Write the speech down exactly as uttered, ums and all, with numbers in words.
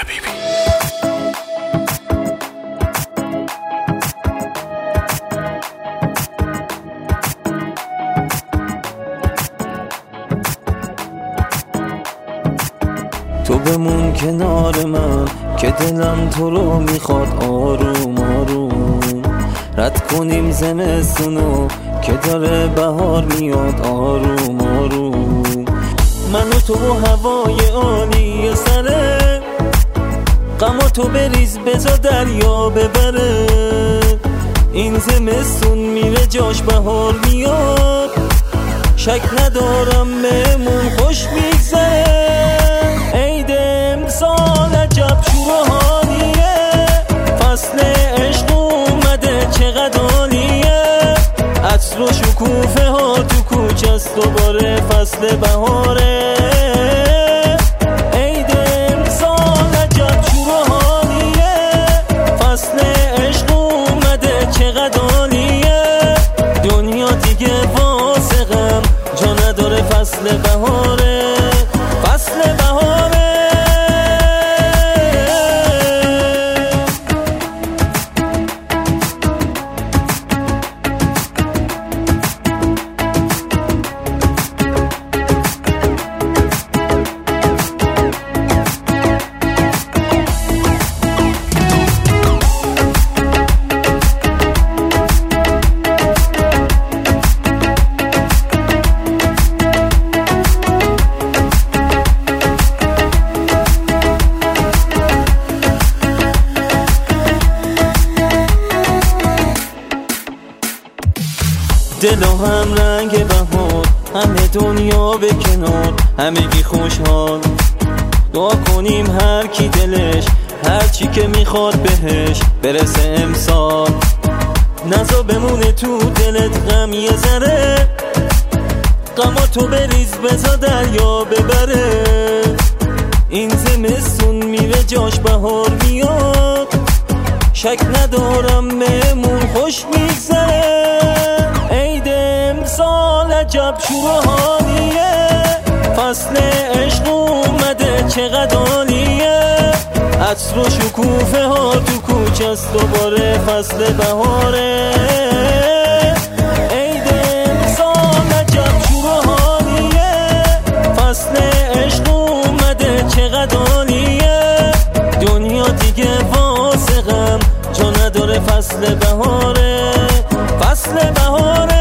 حبیبی. تو بمون کنار من که دلم تو رو میخواد آروم آروم. رد کنیم زمستونو که داره بهار میاد آروم آروم. من و تو و هوای عالی سره، غم تو بریز بزا دریا ببره. این زمستون میره جاش بهار میاد، شک ندارم بهمون خوش میگذره. عید امسال عجب شور و حالیه، فصل عشق اومده چقدر عالیه. عطر و شکوفه ها تو کوچه است، دوباره فصل بهاره. عید امسال عجب شور و حالیه، فصل عشق اومده چقدر عالیه. دنیا دیگه واسه غم جا نداره، فصل بهاره فصل بهاره. دل و هم رنگ بهار، همه دنیا به کنار، همگی خوشحال. دعا کنیم هر کی دلش هر چی که میخواد بهش برسه امسال. نزا بمونه تو دلت غم یه ذره، غما تو بریز بزا دریا ببره. این زمستون میره جاش بهار میاد، شک ندارم بهمون خوش میگذره. عید امسال عجب شور و حالیه، فصل عشق اومده چقدر عالیه. عطر و شکوفه ها تو کوچه است، دوباره فصل بهاره. عید امسال عجب شور و حالیه، فصل عشق اومده چقدر عالیه. دنیا دیگه واسه غم جا نداره، فصل بهاره فصل بهاره.